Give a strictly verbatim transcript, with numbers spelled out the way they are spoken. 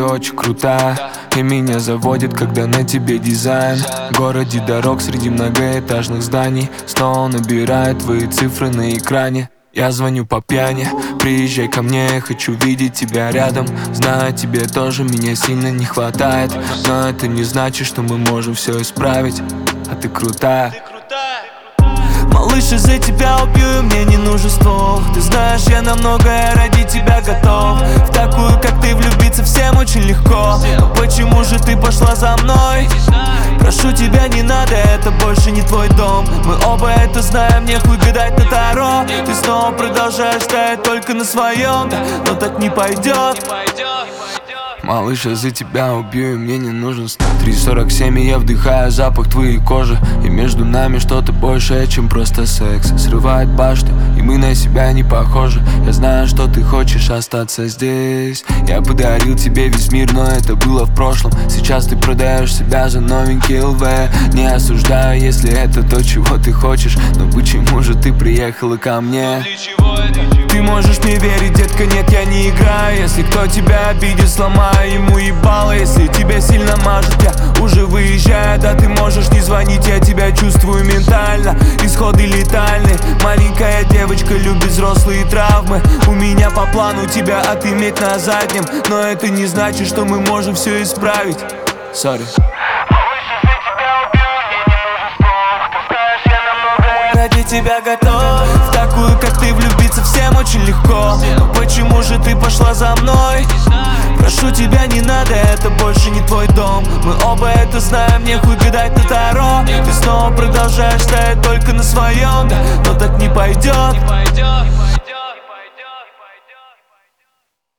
очень крутая, и меня заводит, когда на тебе дизайн. В городе дорог среди многоэтажных зданий снова набирает твои цифры на экране. Я звоню по пьяни, приезжай ко мне, я хочу видеть тебя рядом. Знаю, тебе тоже меня сильно не хватает, но это не значит, что мы можем все исправить. А ты крутая. Малыш, из-за тебя убью, и мне не нужен ствол. Ты знаешь, я на многое ради тебя готов. В такую, как ты, влюбиться всем очень легко. Но почему же ты пошла за мной? Прошу тебя, не надо, это больше не твой дом. Мы оба это знаем, нехуй гадать на таро. Ты снова продолжаешь стоять только на своем, но так не пойдет. Малыш, я за тебя убью, и мне не нужен сна. Три сорок семь, и я вдыхаю запах твоей кожи. И между нами что-то большее, чем просто секс. Срывает башню, и мы на себя не похожи. Я знаю, что ты хочешь остаться здесь. Я подарил тебе весь мир, но это было в прошлом. Сейчас ты продаешь себя за новенький эл вэ. Не осуждаю, если это то, чего ты хочешь, но почему же ты приехала ко мне? Ты можешь мне верить, детка, нет, я не играю. Если кто тебя обидит, сломаю ему ебало. Если тебя сильно мажет, я уже выезжаю. Да ты можешь не звонить, я тебя чувствую ментально. Исходы летальны. Маленькая девочка любит взрослые травмы. У меня по плану тебя отыметь на заднем, но это не значит, что мы можем все исправить. Сори. Ради тебя готов. В такую, как ты, влюбиться всем очень легко. Но почему же ты пошла за мной? Прошу тебя, не надо, это больше не твой дом. Мы оба это знаем, нехуй гадать на таро. Ты снова продолжаешь стоять только на своем, но так не пойдет.